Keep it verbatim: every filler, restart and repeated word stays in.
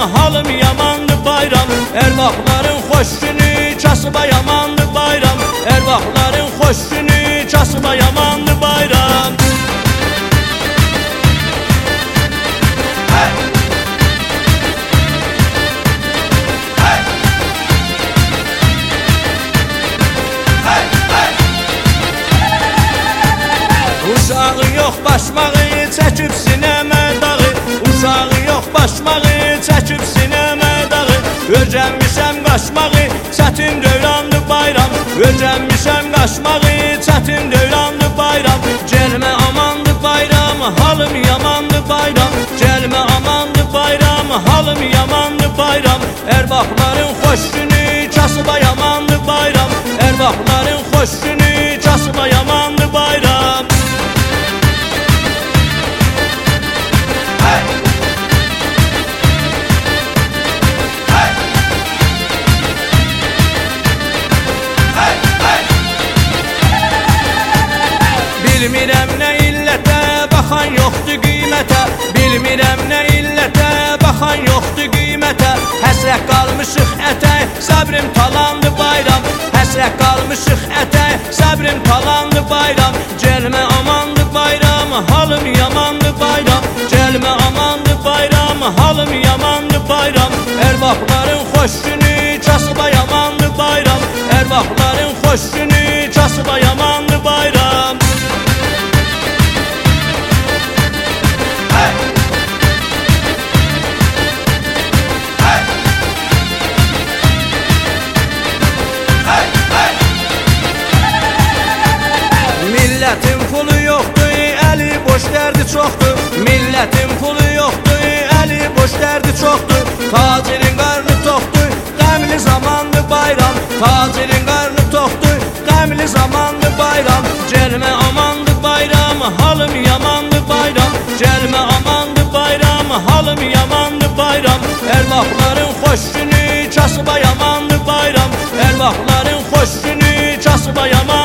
halım yamandı bayram. Erbaqların xoş günü, kasıba yamandı bayram. Erbaqların xoş günü, kasıba yamandı bayram. Uşağı yox başmağı, çəkib sinəmə dağı. Uşağı yox başmağı, çəkib sinəmə dağı. Öyrənmişəm qaçmağı, çətin dövrandı bayram. Öyrənmişəm qaçmağı, çətin dövrandı bayram. Gəlmə amandı bayram, halım yamandı bayram. Gəlmə amandı bayram, halım yamandı bayram. Erbaqların xoş günü, kasıba yamandı bayram. Erbaqların xoş günü, kasıba yamandı bayram. Bilmirəm nə illətə, baxan yoxdur qiymətə. Bilmirəm nə illətə, baxan yoxdur qiymətə. Həsrət qalmışıq ətək, səbrim talandı bayram. Həsrət qalmışıq ətək, səbrim talandı bayram. Gəlmə amandı bayram, halım yamandı bayram. Gəlmə amandı bayram, halım yamandı bayram. Erbaqların xoş günü, kasıba yamandı bayram. Erbaqların xoş günü, kasıba yamandı bayram. Millətin pulu yoxdur, əli boş dərdi çoxdur. Millətin pulu yoxdur, əli boş dərdi çoxdur. Tacirin qarnı toxdur, qəmli zamandı bayram. Tacirin qarnı toxdur, qəmli zamandı bayram. Gəlmə amandı bayram, halım yamandı bayram. Gəlmə amandı bayram, halım yamandı bayram. Erbaqların xoş günü, kasıba yamandı bayram. Erbaqların xoş günü, kasıba yamandı.